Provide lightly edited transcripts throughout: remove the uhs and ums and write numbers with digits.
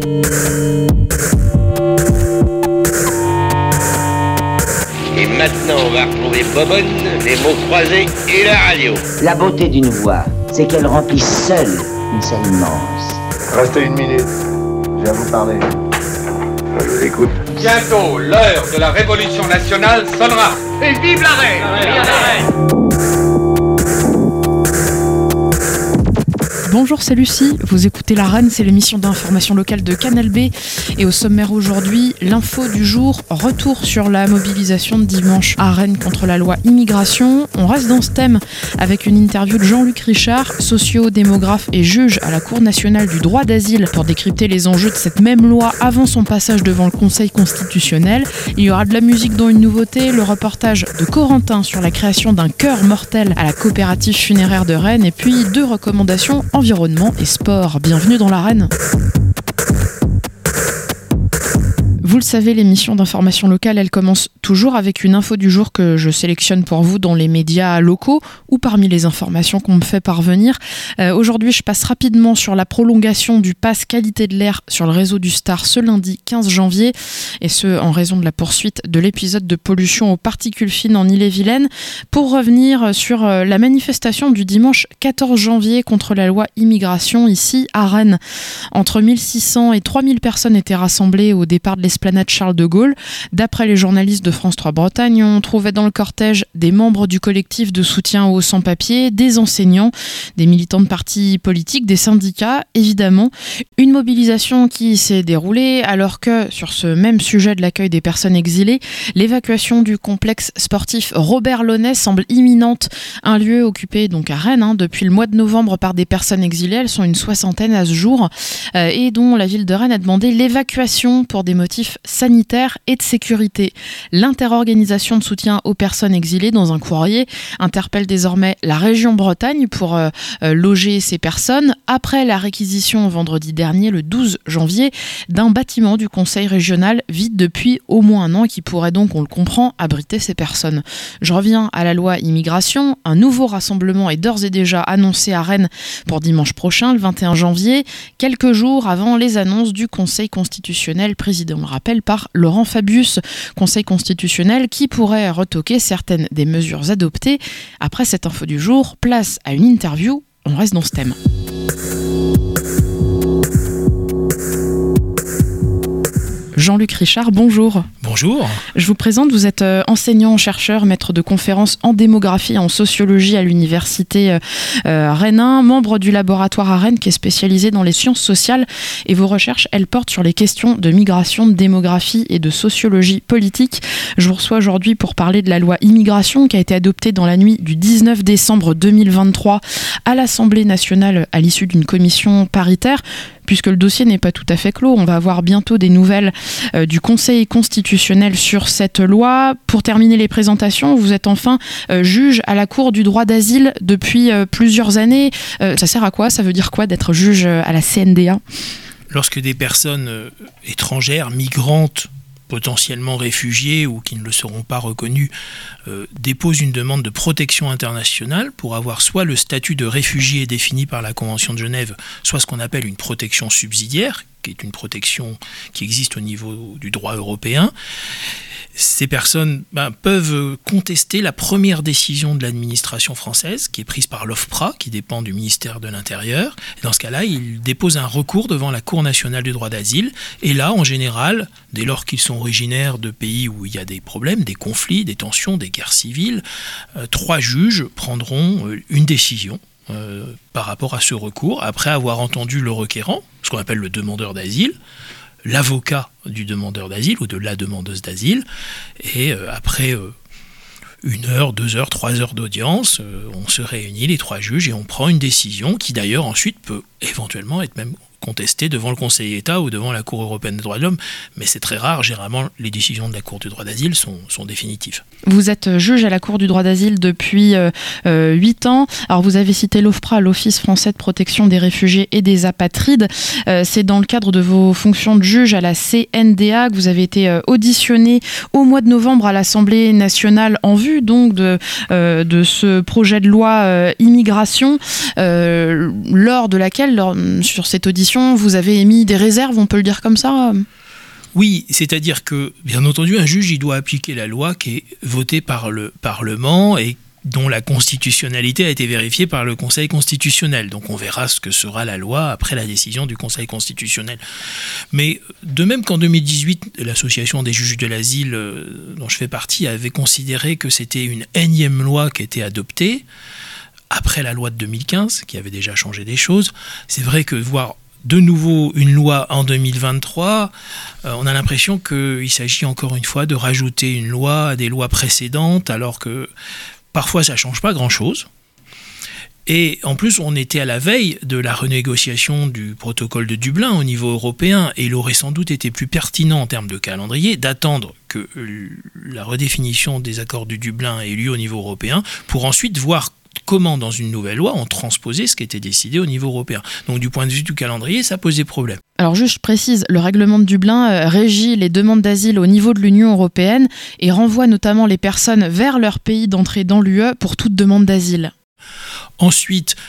Et maintenant, on va retrouver Bobonne, les mots croisés et la radio. La beauté d'une voix, c'est qu'elle remplit seule une scène immense. Restez une minute, je viens vous parler. Je vous écoute. Bientôt, l'heure de la révolution nationale sonnera. Et vive la reine! Bonjour, c'est Lucie, vous écoutez La Reine, c'est l'émission d'information locale de Canal B. Et au sommaire aujourd'hui, l'info du jour, retour sur la mobilisation de dimanche à Rennes contre la loi immigration. On reste dans ce thème avec une interview de Jean-Luc Richard, socio-démographe et juge à la Cour nationale du droit d'asile pour décrypter les enjeux de cette même loi avant son passage devant le Conseil constitutionnel. Il y aura de la musique dont une nouveauté, le reportage de Corentin sur la création d'un cœur mortel à la coopérative funéraire de Rennes et puis 2 recommandations environnement et sport. Bienvenue dans l'Arène. Vous le savez, l'émission d'information locale, elle commence toujours avec une info du jour que je sélectionne pour vous dans les médias locaux ou parmi les informations qu'on me fait parvenir. Aujourd'hui, je passe rapidement sur la prolongation du pass qualité de l'air sur le réseau du Star ce lundi 15 janvier, et ce en raison de la poursuite de l'épisode de pollution aux particules fines en Ille-et-Vilaine. Pour revenir sur la manifestation du dimanche 14 janvier contre la loi immigration ici à Rennes. Entre 1600 et 3000 personnes étaient rassemblées au départ de l'esplanade Charles de Gaulle. D'après les journalistes de France 3 Bretagne, on trouvait dans le cortège des membres du collectif de soutien aux sans-papiers, des enseignants, des militants de partis politiques, des syndicats, évidemment. Une mobilisation qui s'est déroulée alors que, sur ce même sujet de l'accueil des personnes exilées, l'évacuation du complexe sportif Robert Launay semble imminente. Un lieu occupé donc à Rennes depuis le mois de novembre par des personnes exilées, elles sont une 60aine à ce jour, et dont la ville de Rennes a demandé l'évacuation pour des motifs sanitaires et de sécurité. L'interorganisation de soutien aux personnes exilées, dans un courrier, interpelle désormais la région Bretagne pour loger ces personnes après la réquisition vendredi dernier, le 12 janvier, d'un bâtiment du conseil régional vide depuis au moins un an et qui pourrait donc, on le comprend, abriter ces personnes. Je reviens à la loi immigration. Un nouveau rassemblement est d'ores et déjà annoncé à Rennes pour dimanche prochain, le 21 janvier, quelques jours avant les annonces du Conseil constitutionnel présidé, on le rappelle, par Laurent Fabius, Conseil constitutionnel qui pourrait retoquer certaines des mesures adoptées. Après cette info du jour, place à une interview, on reste dans ce thème. Jean-Luc Richard, bonjour. Bonjour. Je vous présente, vous êtes enseignant-chercheur, maître de conférences en démographie et en sociologie à l'université Rennes 1, membre du laboratoire à Rennes qui est spécialisé dans les sciences sociales, et vos recherches, elles portent sur les questions de migration, de démographie et de sociologie politique. Je vous reçois aujourd'hui pour parler de la loi immigration qui a été adoptée dans la nuit du 19 décembre 2023 à l'Assemblée nationale à l'issue d'une commission paritaire. Puisque le dossier n'est pas tout à fait clos, on va avoir bientôt des nouvelles du Conseil constitutionnel sur cette loi. Pour terminer les présentations, vous êtes enfin juge à la Cour du droit d'asile depuis plusieurs années. Ça sert à quoi ? Ça veut dire quoi d'être juge à la CNDA ? Lorsque des personnes étrangères, migrantes, potentiellement réfugiés ou qui ne le seront pas reconnus, déposent une demande de protection internationale pour avoir soit le statut de réfugié défini par la Convention de Genève, soit ce qu'on appelle une protection subsidiaire, qui est une protection qui existe au niveau du droit européen. Ces personnes peuvent contester la première décision de l'administration française, qui est prise par l'OFPRA, qui dépend du ministère de l'Intérieur. Et dans ce cas-là, ils déposent un recours devant la Cour nationale du droit d'asile. Et là, en général, dès lors qu'ils sont originaires de pays où il y a des problèmes, des conflits, des tensions, des guerres civiles, 3 juges prendront une décision par rapport à ce recours, après avoir entendu le requérant, ce qu'on appelle le demandeur d'asile, l'avocat du demandeur d'asile ou de la demandeuse d'asile, et après 1 heure, 2 heures, 3 heures d'audience, on se réunit les 3 juges et on prend une décision qui d'ailleurs ensuite peut éventuellement être même contestée devant le Conseil d'État ou devant la Cour européenne des droits de l'homme, mais c'est très rare. Généralement, les décisions de la Cour du droit d'asile sont définitives. Vous êtes juge à la Cour du droit d'asile depuis 8 ans. Alors, vous avez cité l'OFPRA, l'Office français de protection des réfugiés et des apatrides. C'est dans le cadre de vos fonctions de juge à la CNDA que vous avez été auditionné au mois de novembre à l'Assemblée nationale en vue donc de ce projet de loi immigration, lors de laquelle, sur cette audition, commission, vous avez émis des réserves, on peut le dire comme ça ? Oui, c'est-à-dire que, bien entendu, un juge, il doit appliquer la loi qui est votée par le Parlement et dont la constitutionnalité a été vérifiée par le Conseil constitutionnel. Donc on verra ce que sera la loi après la décision du Conseil constitutionnel. Mais de même qu'en 2018, l'association des juges de l'asile dont je fais partie avait considéré que c'était une énième loi qui était adoptée, après la loi de 2015, qui avait déjà changé des choses, c'est vrai que voir de nouveau une loi en 2023, on a l'impression qu'il s'agit encore une fois de rajouter une loi à des lois précédentes, alors que parfois ça ne change pas grand-chose. Et en plus, on était à la veille de la renégociation du protocole de Dublin au niveau européen, et il aurait sans doute été plus pertinent en termes de calendrier d'attendre que la redéfinition des accords de Dublin ait lieu au niveau européen, pour ensuite voir comment, dans une nouvelle loi, on transposait ce qui était décidé au niveau européen. Donc du point de vue du calendrier, ça posait problème. Alors juste, je précise, le règlement de Dublin régit les demandes d'asile au niveau de l'Union européenne et renvoie notamment les personnes vers leur pays d'entrée dans l'UE pour toute demande d'asile. Ensuite,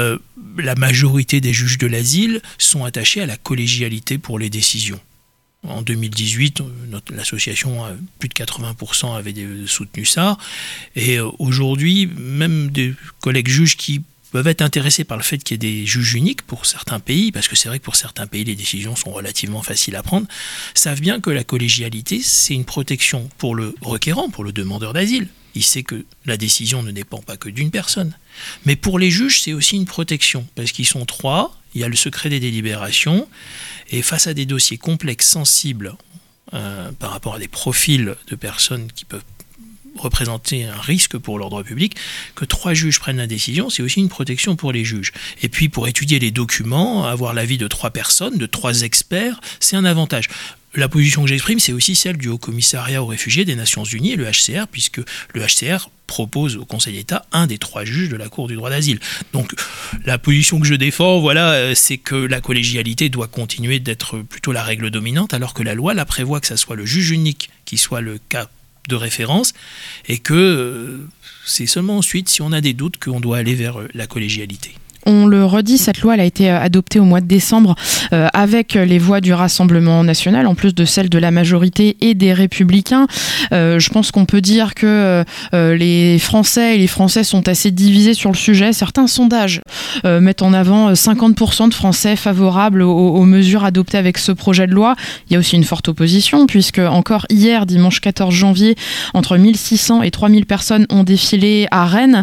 la majorité des juges de l'asile sont attachés à la collégialité pour les décisions. En 2018, l'association, plus de 80% avaient soutenu ça. Et aujourd'hui, même des collègues juges qui peuvent être intéressés par le fait qu'il y ait des juges uniques pour certains pays, parce que c'est vrai que pour certains pays, les décisions sont relativement faciles à prendre, savent bien que la collégialité, c'est une protection pour le requérant, pour le demandeur d'asile. Il sait que la décision ne dépend pas que d'une personne. Mais pour les juges, c'est aussi une protection, parce qu'ils sont 3, il y a le secret des délibérations, et face à des dossiers complexes, sensibles, par rapport à des profils de personnes qui peuvent représenter un risque pour l'ordre public, que 3 juges prennent la décision, c'est aussi une protection pour les juges. Et puis pour étudier les documents, avoir l'avis de 3 personnes, de 3 experts, c'est un avantage. La position que j'exprime, c'est aussi celle du Haut-Commissariat aux réfugiés des Nations Unies et le HCR, puisque le HCR propose au Conseil d'État un des 3 juges de la Cour du droit d'asile. Donc la position que je défends, c'est que la collégialité doit continuer d'être plutôt la règle dominante, alors que la loi la prévoit que ça soit le juge unique qui soit le cas de référence, et que c'est seulement ensuite, si on a des doutes, qu'on doit aller vers la collégialité. On le redit, cette loi elle a été adoptée au mois de décembre avec les voix du Rassemblement national, en plus de celles de la majorité et des Républicains. Je pense qu'on peut dire que les Français et les Français sont assez divisés sur le sujet. Certains sondages mettent en avant 50% de Français favorables aux mesures adoptées avec ce projet de loi. Il y a aussi une forte opposition, puisque encore hier, dimanche 14 janvier, entre 1600 et 3000 personnes ont défilé à Rennes,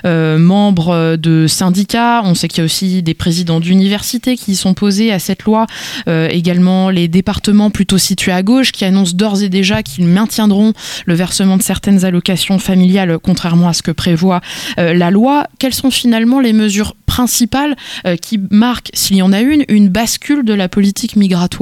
membres de syndicats. On sait qu'il y a aussi des présidents d'universités qui sont posés à cette loi, également les départements plutôt situés à gauche qui annoncent d'ores et déjà qu'ils maintiendront le versement de certaines allocations familiales, contrairement à ce que prévoit la loi. Quelles sont finalement les mesures principales qui marquent, s'il y en a une bascule de la politique migratoire ?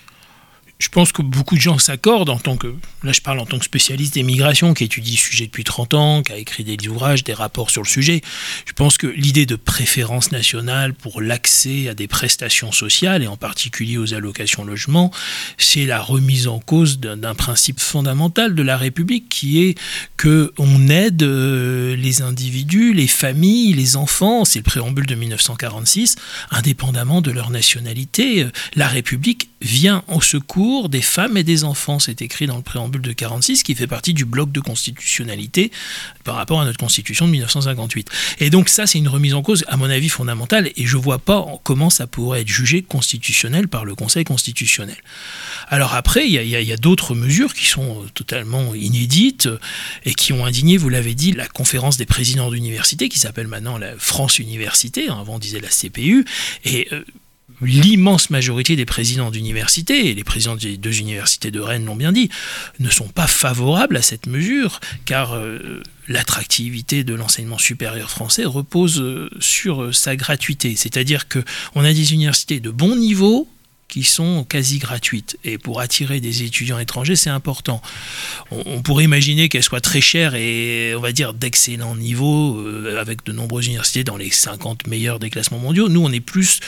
Je pense que beaucoup de gens s'accordent, là je parle en tant que spécialiste des migrations, qui étudie le sujet depuis 30 ans, qui a écrit des ouvrages, des rapports sur le sujet. Je pense que l'idée de préférence nationale pour l'accès à des prestations sociales, et en particulier aux allocations logement, c'est la remise en cause d'un principe fondamental de la République, qui est qu'on aide les individus, les familles, les enfants, c'est le préambule de 1946, indépendamment de leur nationalité. La République vient au secours des femmes et des enfants. C'est écrit dans le préambule de 46, qui fait partie du bloc de constitutionnalité par rapport à notre constitution de 1958. Et donc ça, c'est une remise en cause, à mon avis, fondamentale, et je ne vois pas comment ça pourrait être jugé constitutionnel par le Conseil constitutionnel. Alors après, il y a d'autres mesures qui sont totalement inédites et qui ont indigné, vous l'avez dit, la conférence des présidents d'université, qui s'appelle maintenant la France Université, avant on disait la CPU, et l'immense majorité des présidents d'université, et les présidents des 2 universités de Rennes l'ont bien dit, ne sont pas favorables à cette mesure, car l'attractivité de l'enseignement supérieur français repose sur sa gratuité. C'est-à-dire qu'on a des universités de bon niveau qui sont quasi gratuites. Et pour attirer des étudiants étrangers, c'est important. On pourrait imaginer qu'elles soient très chères et, on va dire, d'excellent niveau, avec de nombreuses universités dans les 50 meilleurs des classements mondiaux. Nous, on est plus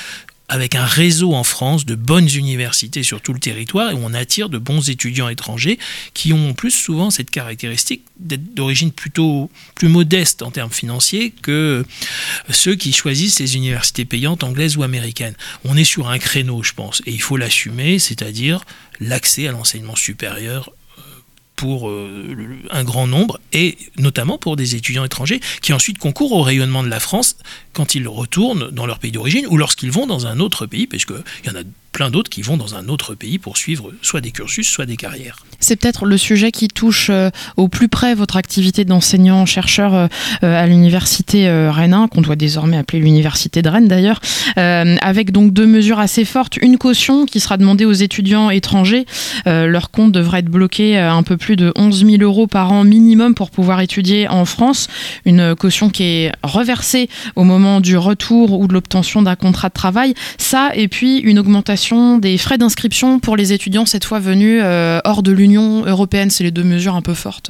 avec un réseau en France de bonnes universités sur tout le territoire et où on attire de bons étudiants étrangers qui ont en plus souvent cette caractéristique d'être d'origine plutôt plus modeste en termes financiers que ceux qui choisissent les universités payantes anglaises ou américaines. On est sur un créneau, je pense, et il faut l'assumer, c'est-à-dire l'accès à l'enseignement supérieur pour un grand nombre, et notamment pour des étudiants étrangers qui ensuite concourent au rayonnement de la France quand ils retournent dans leur pays d'origine ou lorsqu'ils vont dans un autre pays, parce qu'il y en a plein d'autres qui vont dans un autre pays pour suivre soit des cursus, soit des carrières. C'est peut-être le sujet qui touche au plus près votre activité d'enseignant-chercheur à l'université Rennes 1, qu'on doit désormais appeler l'université de Rennes d'ailleurs, avec donc 2 mesures assez fortes. Une caution qui sera demandée aux étudiants étrangers. Leur compte devrait être bloqué un peu plus de 11 000 € par an minimum pour pouvoir étudier en France. Une caution qui est reversée au moment du retour ou de l'obtention d'un contrat de travail. Ça, et puis une augmentation des frais d'inscription pour les étudiants cette fois venus hors de l'Union européenne. C'est les 2 mesures un peu fortes.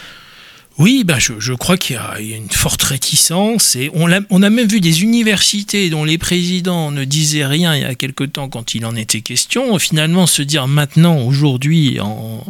Oui, je crois qu'il y a une forte réticence et on a même vu des universités dont les présidents ne disaient rien il y a quelque temps quand il en était question, finalement se dire maintenant, aujourd'hui,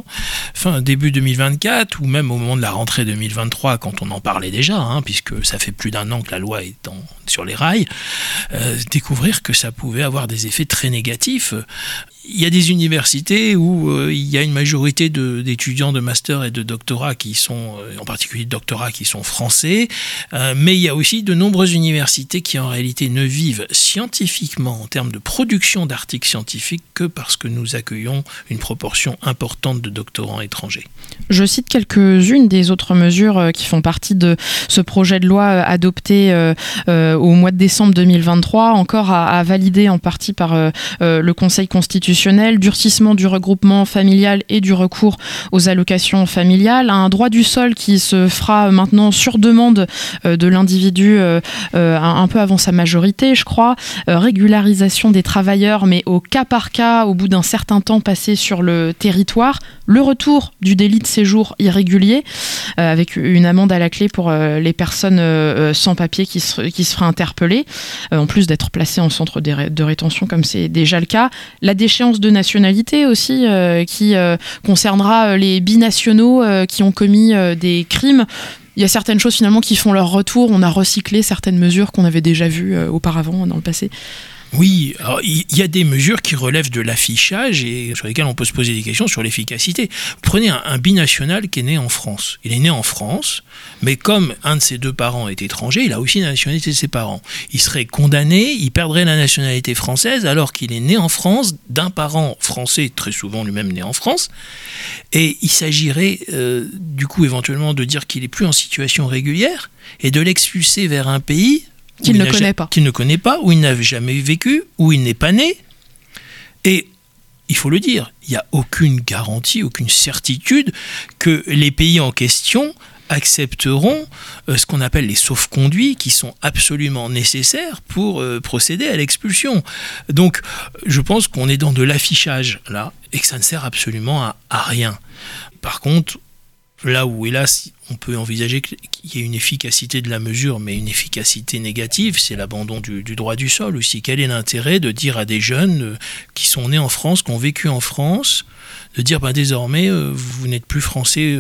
début 2024 ou même au moment de la rentrée 2023 quand on en parlait déjà, puisque ça fait plus d'1 an que la loi est sur les rails, découvrir que ça pouvait avoir des effets très négatifs. Il y a des universités où il y a une majorité d'étudiants de master et de doctorat qui sont, en particulier de doctorat, qui sont français, mais il y a aussi de nombreuses universités qui en réalité ne vivent scientifiquement en termes de production d'articles scientifiques que parce que nous accueillons une proportion importante de doctorants étrangers. Je cite quelques-unes des autres mesures qui font partie de ce projet de loi adopté au mois de décembre 2023, encore à valider en partie par le Conseil constitutionnel. Durcissement du regroupement familial et du recours aux allocations familiales, un droit du sol qui se fera maintenant sur demande de l'individu un peu avant sa majorité, je crois, régularisation des travailleurs, mais au cas par cas, au bout d'un certain temps passé sur le territoire, le retour du délit de séjour irrégulier, avec une amende à la clé pour les personnes sans papier qui se feraient interpeller, en plus d'être placées en centre de rétention comme c'est déjà le cas. La déchéance de nationalité aussi, qui concernera les binationaux qui ont commis des crimes. Il y a certaines choses finalement qui font leur retour. On a recyclé certaines mesures qu'on avait déjà vues auparavant dans le passé. Oui, alors il y a des mesures qui relèvent de l'affichage et sur lesquelles on peut se poser des questions sur l'efficacité. Prenez un binational qui est né en France. Il est né en France, mais comme un de ses 2 parents est étranger, il a aussi la nationalité de ses parents. Il serait condamné, il perdrait la nationalité française alors qu'il est né en France d'un parent français, très souvent lui-même né en France. Et il s'agirait du coup éventuellement de dire qu'il n'est plus en situation régulière et de l'expulser vers un pays qu'il ne connaît pas, où il n'a jamais vécu, où il n'est pas né. Et il faut le dire, il n'y a aucune garantie, aucune certitude que les pays en question accepteront ce qu'on appelle les sauf-conduits qui sont absolument nécessaires pour procéder à l'expulsion. Donc je pense qu'on est dans de l'affichage là et que ça ne sert absolument à rien. Par contre, là où, hélas, on peut envisager qu'il y ait une efficacité de la mesure, mais une efficacité négative, c'est l'abandon du droit du sol aussi. Quel est l'intérêt de dire à des jeunes qui sont nés en France, qui ont vécu en France, de dire désormais, vous n'êtes plus français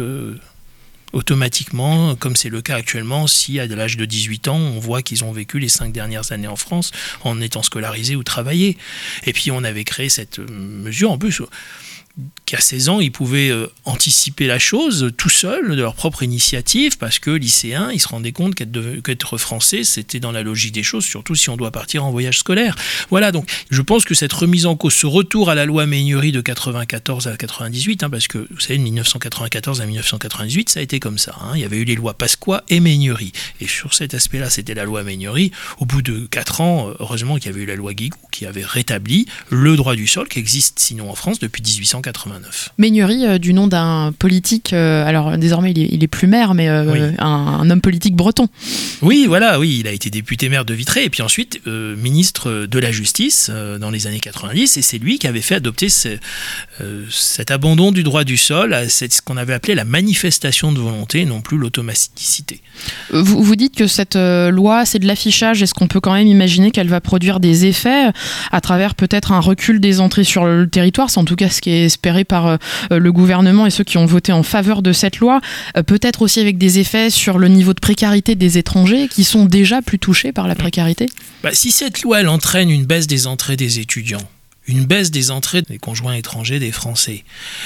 automatiquement, comme c'est le cas actuellement, si à l'âge de 18 ans, on voit qu'ils ont vécu les 5 dernières années en France en étant scolarisés ou travaillés. Et puis on avait créé cette mesure, en plus, qu'à 16 ans, ils pouvaient anticiper la chose tout seuls, de leur propre initiative, parce que lycéens, ils se rendaient compte qu'être français, c'était dans la logique des choses, surtout si on doit partir en voyage scolaire. Voilà, donc je pense que cette remise en cause, ce retour à la loi Meignery de 94 à 98, parce que vous savez, de 1994 à 1998, ça a été comme ça. Il y avait eu les lois Pasqua et Meignery. Et sur cet aspect-là, c'était la loi Meignery. Au bout de 4 ans, heureusement qu'il y avait eu la loi Guigou qui avait rétabli le droit du sol, qui existe sinon en France depuis 1880. 1889. Meignery, du nom d'un politique, alors désormais il est plus maire, mais Oui. un homme politique breton. Oui, voilà, oui, il a été député maire de Vitré et puis ensuite ministre de la Justice dans les années 90, et c'est lui qui avait fait adopter cet abandon du droit du sol à ce qu'on avait appelé la manifestation de volonté, non plus l'automaticité. Vous dites que cette loi, c'est de l'affichage. Est-ce qu'on peut quand même imaginer qu'elle va produire des effets à travers peut-être un recul des entrées sur le territoire? C'est en tout cas ce qui est espéré par le gouvernement et ceux qui ont voté en faveur de cette loi. Peut-être aussi avec des effets sur le niveau de précarité des étrangers qui sont déjà plus touchés par la précarité? Si cette loi, elle entraîne une baisse des entrées des étudiants, une baisse des entrées des conjoints étrangers des Français,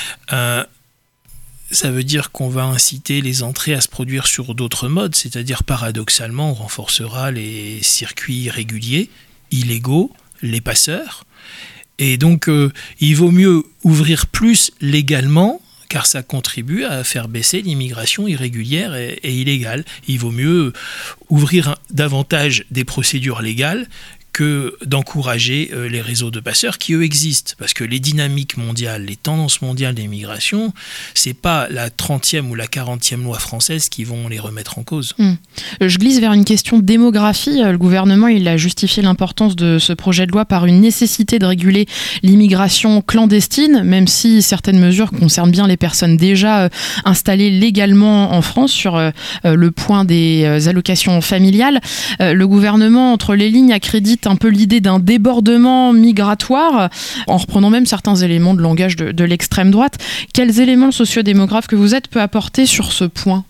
ça veut dire qu'on va inciter les entrées à se produire sur d'autres modes, c'est-à-dire paradoxalement, on renforcera les circuits irréguliers, illégaux, les passeurs. Et donc, il vaut mieux ouvrir plus légalement, car ça contribue à faire baisser l'immigration irrégulière et illégale. Il vaut mieux ouvrir davantage des procédures légales que d'encourager les réseaux de passeurs qui, eux, existent. Parce que les dynamiques mondiales, les tendances mondiales des migrations, c'est pas la 30e ou la 40e loi française qui vont les remettre en cause. Je glisse vers une question de démographie. Le gouvernement, il a justifié l'importance de ce projet de loi par une nécessité de réguler l'immigration clandestine, même si certaines mesures concernent bien les personnes déjà installées légalement en France sur le point des allocations familiales. Le gouvernement, entre les lignes, accrédite un peu l'idée d'un débordement migratoire, en reprenant même certains éléments de langage de l'extrême droite. Quels éléments le sociodémographe que vous êtes peut apporter sur ce point?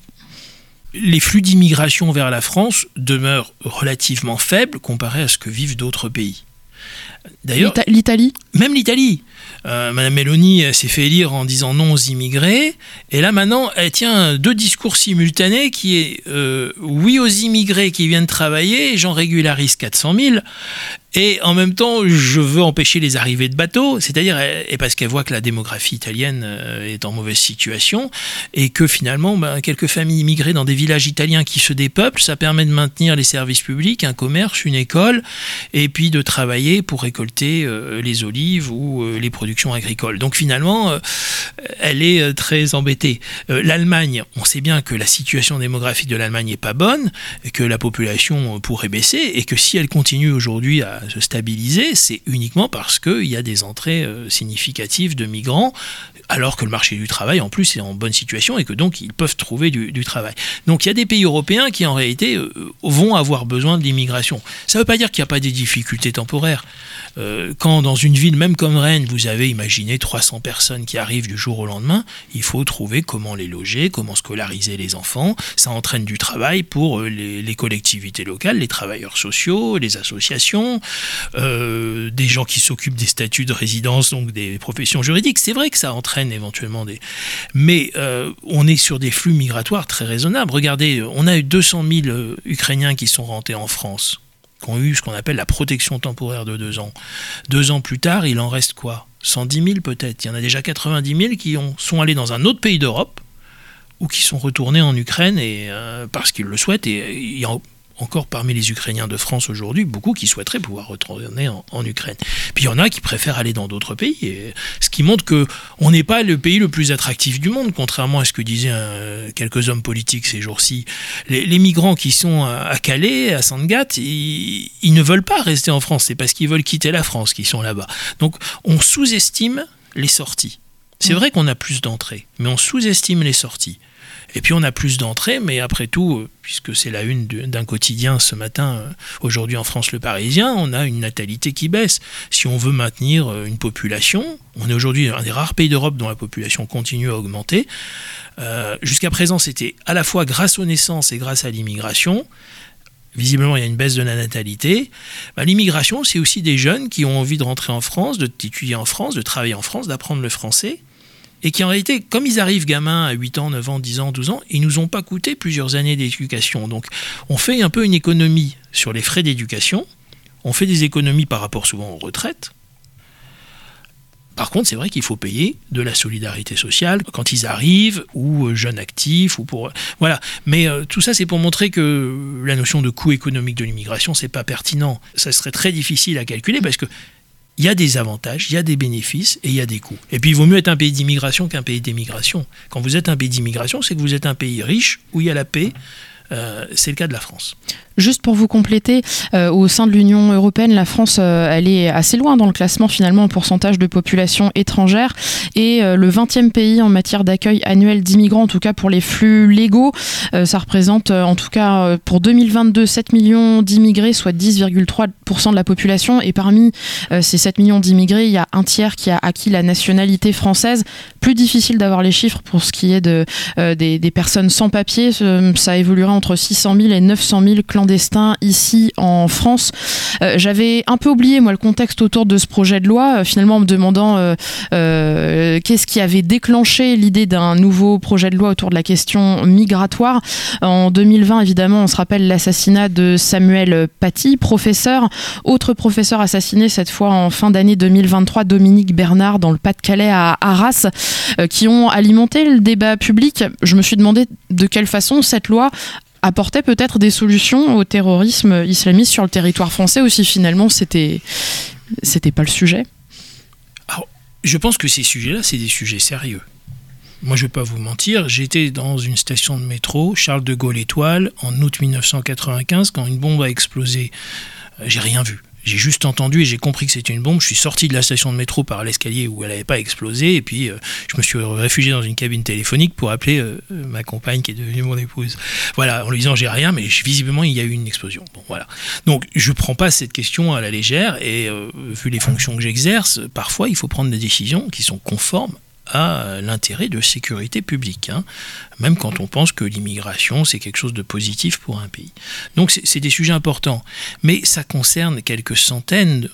Les flux d'immigration vers la France demeurent relativement faibles comparés à ce que vivent d'autres pays. D'ailleurs, l'Italie? Même l'Italie. Madame Meloni s'est fait élire en disant non aux immigrés, et là maintenant elle tient deux discours simultanés qui est oui aux immigrés qui viennent travailler, j'en régularise 400 000, et en même temps je veux empêcher les arrivées de bateaux, c'est-à-dire, et parce qu'elle voit que la démographie italienne est en mauvaise situation, et que finalement quelques familles immigrées dans des villages italiens qui se dépeuplent, ça permet de maintenir les services publics, un commerce, une école, et puis de travailler pour récolter les olives ou les productions agricoles. Donc finalement, elle est très embêtée. L'Allemagne, on sait bien que la situation démographique de l'Allemagne n'est pas bonne, et que la population pourrait baisser, et que si elle continue aujourd'hui à se stabiliser, c'est uniquement parce qu'il y a des entrées significatives de migrants, alors que le marché du travail en plus est en bonne situation et que donc ils peuvent trouver du travail. Donc il y a des pays européens qui en réalité vont avoir besoin de l'immigration. Ça ne veut pas dire qu'il n'y a pas des difficultés temporaires. Quand dans une ville même comme Rennes, vous avez imaginé 300 personnes qui arrivent du jour au lendemain, il faut trouver comment les loger, comment scolariser les enfants. Ça entraîne du travail pour les collectivités locales, les travailleurs sociaux, les associations, des gens qui s'occupent des statuts de résidence, donc des professions juridiques. C'est vrai que ça entraîne éventuellement des... Mais on est sur des flux migratoires très raisonnables. Regardez, on a eu 200 000 Ukrainiens qui sont rentrés en France, qui ont eu ce qu'on appelle la protection temporaire de 2 ans. 2 ans plus tard, il en reste quoi? 110 000 peut-être. Il y en a déjà 90 000 qui sont allés dans un autre pays d'Europe ou qui sont retournés en Ukraine parce qu'ils le souhaitent. Et il y a encore parmi les Ukrainiens de France aujourd'hui beaucoup qui souhaiteraient pouvoir retourner en Ukraine. Puis il y en a qui préfèrent aller dans d'autres pays, ce qui montre qu'on n'est pas le pays le plus attractif du monde, contrairement à ce que disaient quelques hommes politiques ces jours-ci. Les migrants qui sont à Calais, à Sangatte, ils ne veulent pas rester en France, c'est parce qu'ils veulent quitter la France qu'ils sont là-bas. Donc on sous-estime les sorties. C'est vrai qu'on a plus d'entrées, mais on sous-estime les sorties. Et puis on a plus d'entrées, mais après tout, puisque c'est la une d'un quotidien ce matin, aujourd'hui en France Le Parisien, on a une natalité qui baisse. Si on veut maintenir une population, on est aujourd'hui un des rares pays d'Europe dont la population continue à augmenter. Jusqu'à présent, c'était à la fois grâce aux naissances et grâce à l'immigration. Visiblement, il y a une baisse de la natalité. L'immigration, c'est aussi des jeunes qui ont envie de rentrer en France, d'étudier en France, de travailler en France, d'apprendre le français. Et qui en réalité, comme ils arrivent gamins à 8 ans, 9 ans, 10 ans, 12 ans, ils ne nous ont pas coûté plusieurs années d'éducation. Donc on fait un peu une économie sur les frais d'éducation, on fait des économies par rapport souvent aux retraites. Par contre, c'est vrai qu'il faut payer de la solidarité sociale quand ils arrivent, ou jeunes actifs, ou pour... Voilà. Mais tout ça, c'est pour montrer que la notion de coût économique de l'immigration, c'est pas pertinent. Ça serait très difficile à calculer parce que Il y a des avantages, il y a des bénéfices et il y a des coûts. Et puis il vaut mieux être un pays d'immigration qu'un pays d'émigration. Quand vous êtes un pays d'immigration, c'est que vous êtes un pays riche où il y a la paix. C'est le cas de la France. Juste pour vous compléter, au sein de l'Union européenne, la France, elle est assez loin dans le classement finalement en pourcentage de population étrangère et le 20e pays en matière d'accueil annuel d'immigrants, en tout cas pour les flux légaux. Ça représente en tout cas pour 2022 7 millions d'immigrés, soit 10,3% de la population. Et parmi ces 7 millions d'immigrés, il y a un tiers qui a acquis la nationalité française. Plus difficile d'avoir les chiffres pour ce qui est des personnes sans papier. Ça évoluera entre 600 000 et 900 000 clandestins ici en France. J'avais un peu oublié moi le contexte autour de ce projet de loi, finalement en me demandant qu'est-ce qui avait déclenché l'idée d'un nouveau projet de loi autour de la question migratoire. En 2020, évidemment, on se rappelle l'assassinat de Samuel Paty, professeur. Autre professeur assassiné, cette fois en fin d'année 2023, Dominique Bernard, dans le Pas-de-Calais à Arras, qui ont alimenté le débat public. Je me suis demandé de quelle façon cette loi apportait peut-être des solutions au terrorisme islamiste sur le territoire français aussi. Finalement, c'était pas le sujet. Alors, je pense que ces sujets-là, c'est des sujets sérieux. Moi, je ne vais pas vous mentir, j'étais dans une station de métro, Charles de Gaulle Étoile, en août 1995, quand une bombe a explosé. J'ai rien vu. J'ai juste entendu et j'ai compris que c'était une bombe. Je suis sorti de la station de métro par l'escalier où elle n'avait pas explosé. Et puis, je me suis réfugié dans une cabine téléphonique pour appeler ma compagne qui est devenue mon épouse. Voilà, en lui disant j'ai rien, mais visiblement, il y a eu une explosion. Bon, voilà. Donc, je ne prends pas cette question à la légère. Et vu les fonctions que j'exerce, parfois, il faut prendre des décisions qui sont conformes à l'intérêt de sécurité publique, hein, même quand on pense que l'immigration, c'est quelque chose de positif pour un pays. Donc c'est des sujets importants, mais ça concerne quelques centaines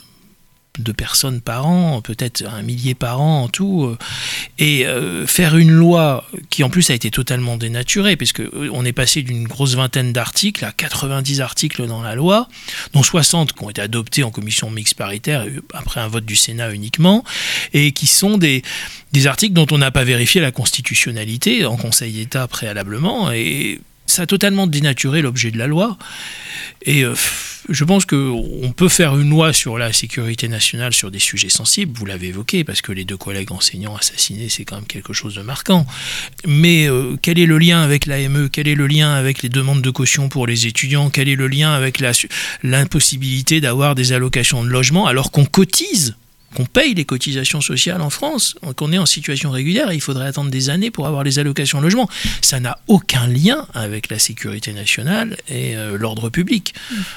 de personnes par an, peut-être 1 millier par an en tout, et faire une loi qui en plus a été totalement dénaturée, puisque on est passé d'une grosse vingtaine d'articles à 90 articles dans la loi, dont 60 qui ont été adoptés en commission mixte paritaire après un vote du Sénat uniquement, et qui sont des articles dont on n'a pas vérifié la constitutionnalité en Conseil d'État préalablement, et ça a totalement dénaturé l'objet de la loi. Et je pense qu'on peut faire une loi sur la sécurité nationale sur des sujets sensibles, vous l'avez évoqué, parce que les 2 collègues enseignants assassinés, c'est quand même quelque chose de marquant. Mais quel est le lien avec l'AME? Quel est le lien avec les demandes de caution pour les étudiants? Quel est le lien avec l'impossibilité d'avoir des allocations de logement alors qu'on cotise, qu'on paye les cotisations sociales en France, qu'on est en situation régulière et il faudrait attendre des années pour avoir les allocations logement. Ça n'a aucun lien avec la sécurité nationale et l'ordre public.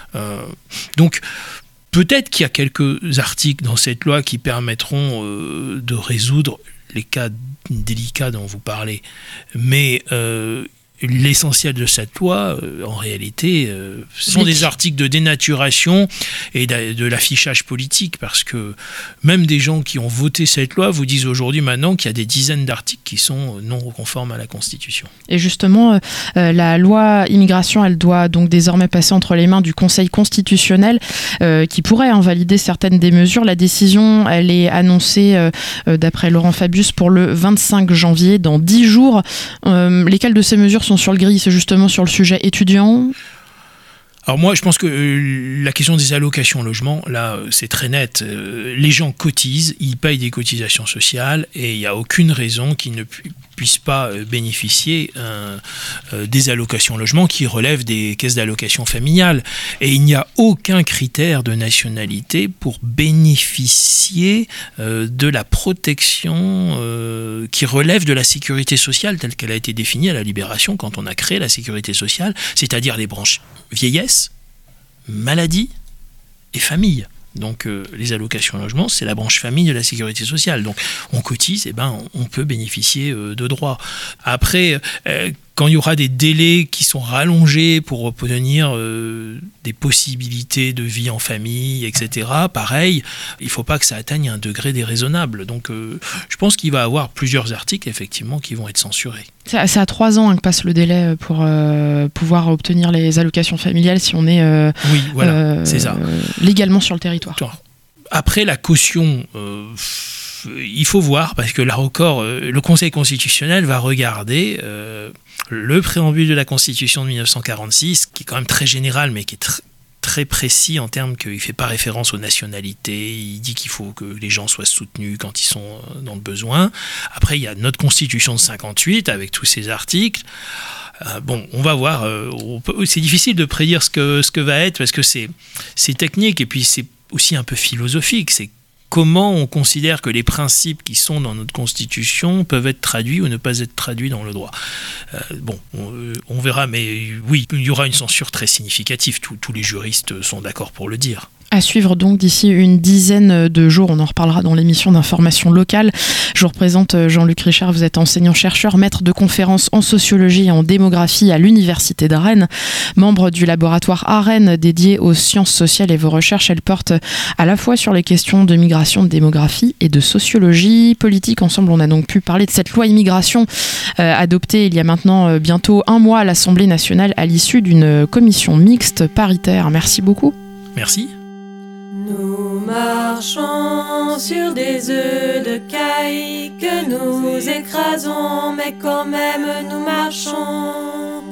Donc, peut-être qu'il y a quelques articles dans cette loi qui permettront de résoudre les cas délicats dont vous parlez. Mais l'essentiel de cette loi, en réalité, sont des articles de dénaturation et de l'affichage politique, parce que même des gens qui ont voté cette loi vous disent aujourd'hui maintenant qu'il y a des dizaines d'articles qui sont non conformes à la Constitution. Et justement, la loi immigration, elle doit donc désormais passer entre les mains du Conseil constitutionnel qui pourrait invalider certaines des mesures. La décision, elle est annoncée, d'après Laurent Fabius, pour le 25 janvier, dans 10 jours. Lesquelles de ces mesures sont sur le gris? C'est justement sur le sujet étudiant? Alors moi, je pense que la question des allocations logement, là, c'est très net. Les gens cotisent, ils payent des cotisations sociales et il n'y a aucune raison qu'ils ne puissent pas bénéficier des allocations logement qui relèvent des caisses d'allocation familiale. Et il n'y a aucun critère de nationalité pour bénéficier de la protection qui relève de la sécurité sociale telle qu'elle a été définie à la Libération quand on a créé la sécurité sociale, c'est-à-dire les branches vieillesse, maladie et famille. Donc les allocations logement, c'est la branche famille de la sécurité sociale. Donc on cotise, et on peut bénéficier de droits. Après, quand il y aura des délais qui sont rallongés pour obtenir des possibilités de vie en famille, etc., pareil, il ne faut pas que ça atteigne un degré déraisonnable. Donc je pense qu'il va y avoir plusieurs articles, effectivement, qui vont être censurés. C'est à 3 ans que passe le délai pour pouvoir obtenir les allocations familiales si on est oui, voilà, c'est ça. Légalement sur le territoire. Après, la caution... il faut voir, parce que là encore, le Conseil constitutionnel va regarder le préambule de la Constitution de 1946, qui est quand même très général, mais qui est très précis en termes qu'il ne fait pas référence aux nationalités, il dit qu'il faut que les gens soient soutenus quand ils sont dans le besoin. Après, il y a notre Constitution de 58 avec tous ces articles. On va voir. C'est difficile de prédire ce que va être parce que c'est technique et puis c'est aussi un peu philosophique. C'est comment on considère que les principes qui sont dans notre Constitution peuvent être traduits ou ne pas être traduits dans le droit. On verra, mais oui, il y aura une censure très significative. Tous les juristes sont d'accord pour le dire. À suivre donc d'ici une dizaine de jours, on en reparlera dans l'émission d'information locale. Je vous représente Jean-Luc Richard, vous êtes enseignant-chercheur, maître de conférences en sociologie et en démographie à l'Université de Rennes, membre du laboratoire AREN dédié aux sciences sociales et vos recherches, elles portent à la fois sur les questions de migration, de démographie et de sociologie politique. Ensemble, on a donc pu parler de cette loi immigration adoptée il y a maintenant bientôt un mois à l'Assemblée nationale à l'issue d'une commission mixte paritaire. Merci beaucoup. Merci. Nous marchons sur des œufs de caille que nous écrasons, mais quand même nous marchons.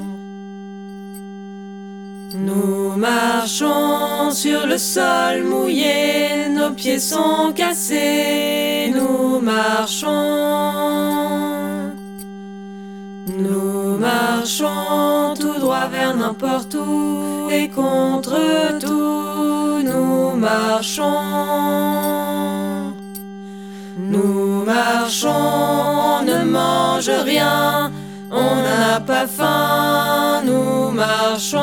Nous marchons sur le sol mouillé, nos pieds sont cassés, nous marchons. Nous marchons tout droit vers n'importe où et contre tout, nous marchons. Nous marchons, on ne mange rien, on n'a pas faim, nous marchons.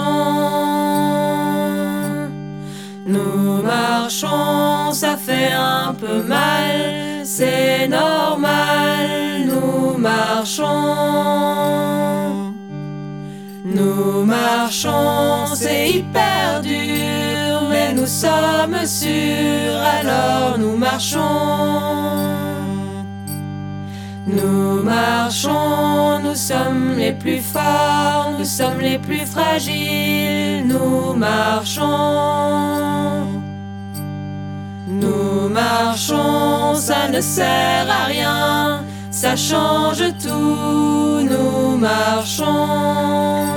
Nous marchons, ça fait un peu mal, c'est normal, nous marchons. Nous marchons, c'est hyper dur, mais nous sommes sûrs, alors nous marchons. Nous marchons, nous sommes les plus forts, nous sommes les plus fragiles, nous marchons. Nous marchons, ça ne sert à rien, ça change tout, nous marchons.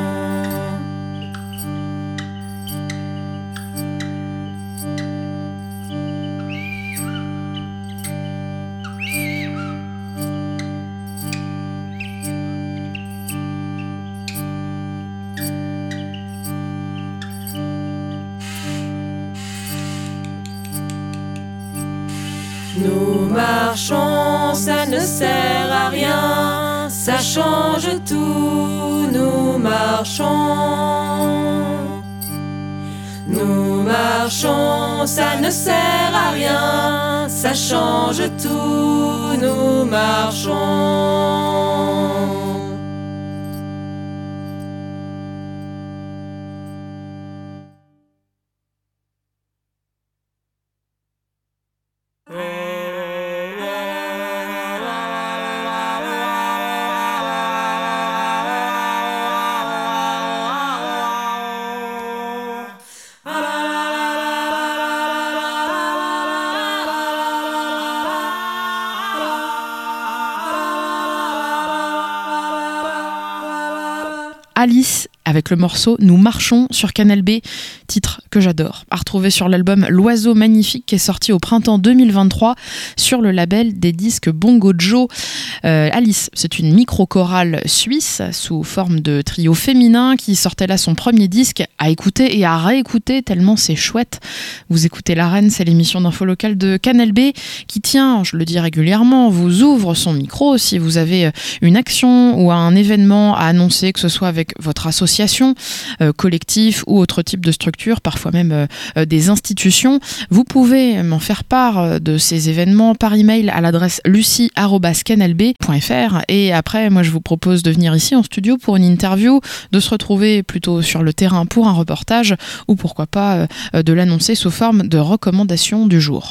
Nous marchons, ça ne sert à rien, ça change tout, nous marchons. Nous marchons, ça ne sert à rien, ça change tout, nous marchons. Alice avec le morceau Nous marchons sur Canal B, titre que j'adore, à retrouver sur l'album L'Oiseau Magnifique qui est sorti au printemps 2023 sur le label des disques Bongo Joe. Alice, c'est une micro-chorale suisse sous forme de trio féminin qui sortait là son premier disque à écouter et à réécouter tellement c'est chouette. Vous écoutez l'Arène, c'est l'émission d'info locale de Canal B qui tient, je le dis régulièrement, vous ouvre son micro si vous avez une action ou un événement à annoncer, que ce soit avec votre association, collectif ou autre type de structure, parfois même des institutions. Vous pouvez m'en faire part de ces événements par email à l'adresse lucie@canalb.fr et après, moi je vous propose de venir ici en studio pour une interview, de se retrouver plutôt sur le terrain pour un reportage ou pourquoi pas de l'annoncer sous forme de recommandation du jour.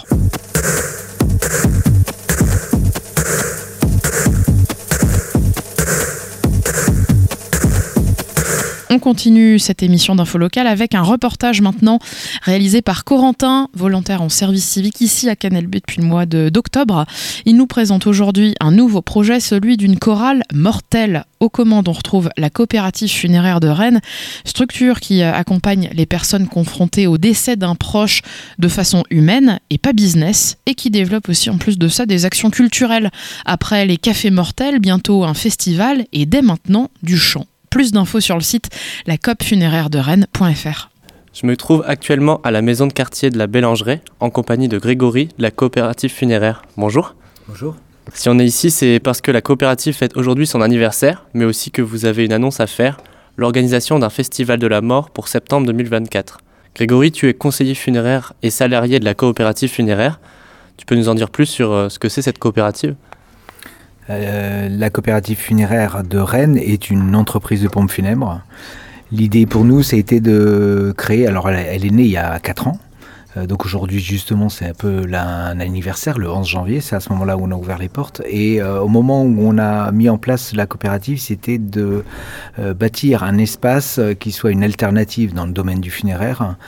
On On continue cette émission d'Info Locale avec un reportage maintenant réalisé par Corentin, volontaire en service civique ici à Canelbé depuis le mois d'octobre. Il nous présente aujourd'hui un nouveau projet, celui d'une chorale mortelle. Aux commandes, on retrouve la coopérative funéraire de Rennes, structure qui accompagne les personnes confrontées au décès d'un proche de façon humaine et pas business, et qui développe aussi en plus de ça des actions culturelles. Après les cafés mortels, bientôt un festival et dès maintenant du chant. Plus d'infos sur le site lacoopfunéraire-de-rennes.fr. Je me trouve actuellement à la maison de quartier de la Bélangeraie, en compagnie de Grégory, de la coopérative funéraire. Bonjour. Bonjour. Si on est ici, c'est parce que la coopérative fête aujourd'hui son anniversaire, mais aussi que vous avez une annonce à faire, l'organisation d'un festival de la mort pour septembre 2024. Grégory, tu es conseiller funéraire et salarié de la coopérative funéraire. Tu peux nous en dire plus sur ce que c'est cette coopérative ? La coopérative funéraire de Rennes est une entreprise de pompes funèbres. L'idée pour nous, ça a été de créer, alors elle est née il y a 4 ans, donc aujourd'hui justement c'est un peu un anniversaire, le 11 janvier, c'est à ce moment-là où on a ouvert les portes, et au moment où on a mis en place la coopérative, c'était de bâtir un espace qui soit une alternative dans le domaine du funéraire,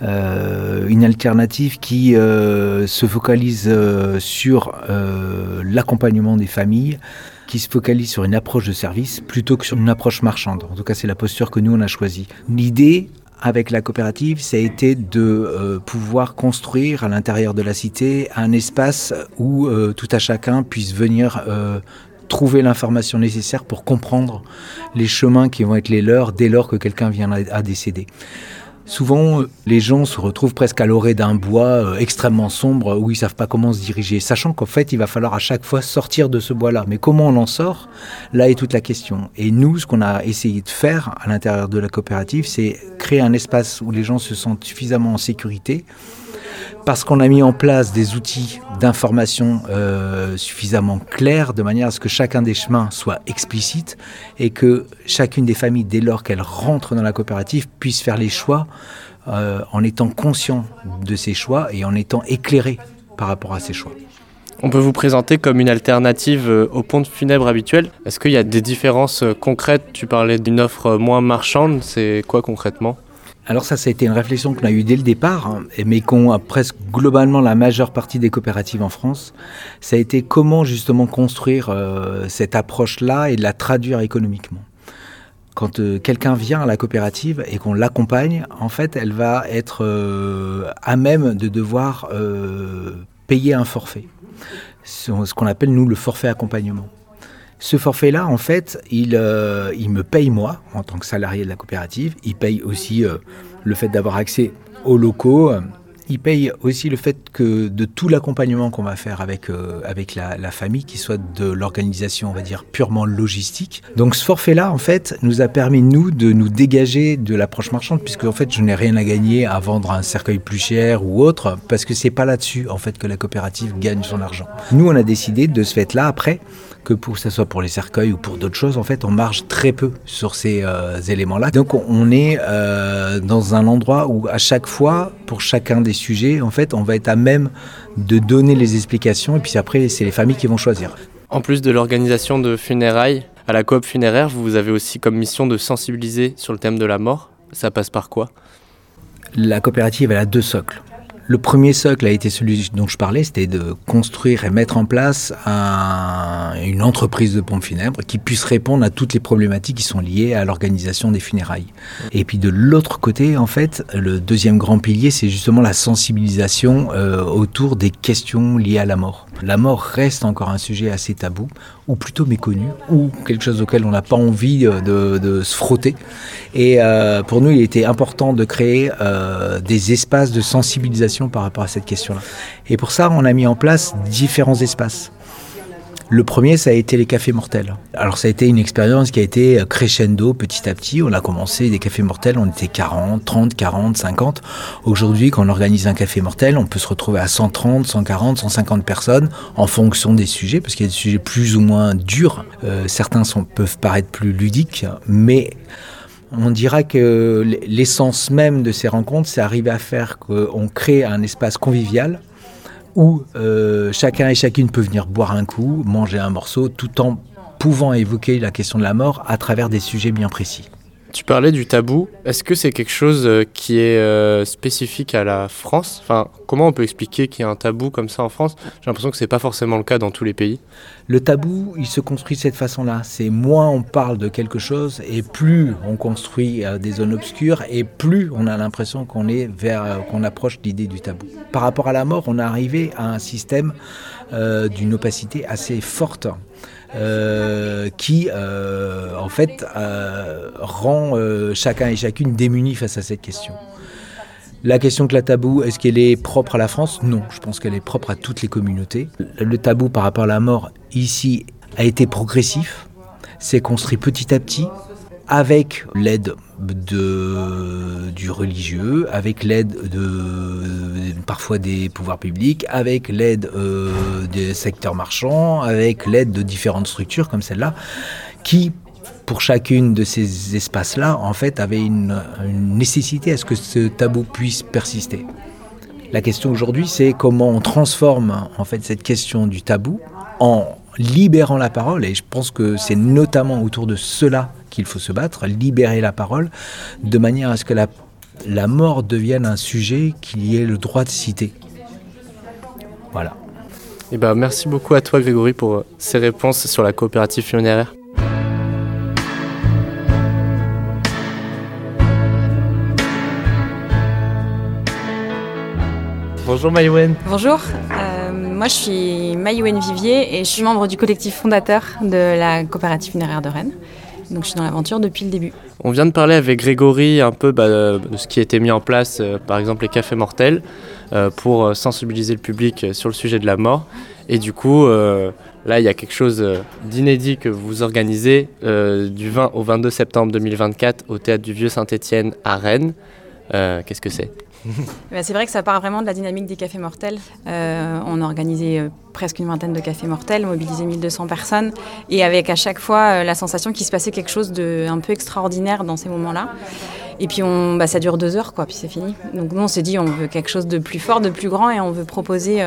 une alternative qui se focalise sur l'accompagnement des familles, qui se focalise sur une approche de service plutôt que sur une approche marchande. En tout cas, c'est la posture que nous, on a choisie. L'idée, avec la coopérative, ça a été de pouvoir construire à l'intérieur de la cité un espace où tout à chacun puisse venir trouver l'information nécessaire pour comprendre les chemins qui vont être les leurs dès lors que quelqu'un vient à décéder. Souvent, les gens se retrouvent presque à l'orée d'un bois extrêmement sombre où ils ne savent pas comment se diriger, sachant qu'en fait, il va falloir à chaque fois sortir de ce bois-là. Mais comment on en sort ? Là est toute la question. Et nous, ce qu'on a essayé de faire à l'intérieur de la coopérative, c'est créer un espace où les gens se sentent suffisamment en sécurité, parce qu'on a mis en place des outils d'information suffisamment clairs, de manière à ce que chacun des chemins soit explicite et que chacune des familles, dès lors qu'elles rentrent dans la coopérative, puisse faire les choix en étant conscient de ses choix et en étant éclairé par rapport à ses choix. On peut vous présenter comme une alternative aux pompes funèbres habituelles. Est-ce qu'il y a des différences concrètes ? Tu parlais d'une offre moins marchande, c'est quoi concrètement ? Alors ça a été une réflexion qu'on a eue dès le départ, mais qu'ont presque globalement la majeure partie des coopératives en France. Ça a été comment justement construire cette approche-là et de la traduire économiquement. Quand quelqu'un vient à la coopérative et qu'on l'accompagne, en fait, elle va être à même de devoir payer un forfait. Ce qu'on appelle, nous, le forfait accompagnement. Ce forfait-là, en fait, il me paye moi, en tant que salarié de la coopérative. Il paye aussi le fait d'avoir accès aux locaux. Il paye aussi le fait que de tout l'accompagnement qu'on va faire avec la famille, qui soit de l'organisation, on va dire, purement logistique. Donc ce forfait-là, en fait, nous a permis, nous, de nous dégager de l'approche marchande, puisque en fait, je n'ai rien à gagner à vendre un cercueil plus cher ou autre, parce que c'est pas là-dessus, en fait, que la coopérative gagne son argent. Nous, on a décidé de ce fait-là, après, que pour que ce soit pour les cercueils ou pour d'autres choses, en fait, on marge très peu sur ces éléments-là. Donc, on est dans un endroit où, à chaque fois, pour chacun des sujets, en fait, on va être à même de donner les explications, et puis après, c'est les familles qui vont choisir. En plus de l'organisation de funérailles, à la coop funéraire, vous avez aussi comme mission de sensibiliser sur le thème de la mort. Ça passe par quoi ? La coopérative, elle a 2 socles. Le premier socle a été celui dont je parlais, c'était de construire et mettre en place une entreprise de pompes funèbres qui puisse répondre à toutes les problématiques qui sont liées à l'organisation des funérailles. Et puis de l'autre côté, en fait, le deuxième grand pilier, c'est justement la sensibilisation autour des questions liées à la mort. La mort reste encore un sujet assez tabou, ou plutôt méconnu, ou quelque chose auquel on n'a pas envie de se frotter. Et pour nous, il était important de créer des espaces de sensibilisation par rapport à cette question-là. Et pour ça, on a mis en place différents espaces. Le premier, ça a été les cafés mortels. Alors ça a été une expérience qui a été crescendo petit à petit. On a commencé des cafés mortels, on était 40, 30, 40, 50. Aujourd'hui, quand on organise un café mortel, on peut se retrouver à 130, 140, 150 personnes en fonction des sujets, parce qu'il y a des sujets plus ou moins durs. Certains peuvent paraître plus ludiques, mais on dira que l'essence même de ces rencontres, c'est arriver à faire qu'on crée un espace convivial où chacun et chacune peut venir boire un coup, manger un morceau, tout en pouvant évoquer la question de la mort à travers des sujets bien précis. Tu parlais du tabou. Est-ce que c'est quelque chose qui est spécifique à la France ? Enfin, comment on peut expliquer qu'il y a un tabou comme ça en France ? J'ai l'impression que c'est pas forcément le cas dans tous les pays. Le tabou, il se construit de cette façon-là. C'est moins on parle de quelque chose et plus on construit des zones obscures et plus on a l'impression qu'on approche l'idée du tabou. Par rapport à la mort, on est arrivé à un système d'une opacité assez forte. Qui en fait rend chacun et chacune démunis face à cette question. La question de la tabou, est-ce qu'elle est propre à la France ? Non, je pense qu'elle est propre à toutes les communautés. Le tabou par rapport à la mort ici a été progressif, s'est construit petit à petit, avec l'aide du religieux, avec l'aide parfois des pouvoirs publics, avec l'aide des secteurs marchands, avec l'aide de différentes structures comme celle-là, qui, pour chacune de ces espaces-là, en fait, avait une nécessité à ce que ce tabou puisse persister. La question aujourd'hui, c'est comment on transforme en fait cette question du tabou en libérant la parole, et je pense que c'est notamment autour de cela qu'il faut se battre, libérer la parole, de manière à ce que la mort devienne un sujet qu'il y ait le droit de citer. Voilà. Et merci beaucoup à toi Grégory pour ces réponses sur la coopérative funéraire. Bonjour Maïwen. Bonjour, moi je suis Maïwen Vivier et je suis membre du collectif fondateur de la coopérative funéraire de Rennes. Donc je suis dans l'aventure depuis le début. On vient de parler avec Grégory un peu de ce qui a été mis en place, par exemple les cafés mortels, pour sensibiliser le public sur le sujet de la mort. Et du coup, là il y a quelque chose d'inédit que vous organisez du 20 au 22 septembre 2024 au Théâtre du Vieux Saint-Étienne à Rennes. Qu'est-ce que c'est ? C'est vrai que ça part vraiment de la dynamique des cafés mortels. On a organisé presque une vingtaine de cafés mortels, mobilisé 1200 personnes, et avec à chaque fois la sensation qu'il se passait quelque chose d'un peu extraordinaire dans ces moments-là. Et puis ça dure 2 heures, puis c'est fini. Donc nous on s'est dit on veut quelque chose de plus fort, de plus grand, et on veut proposer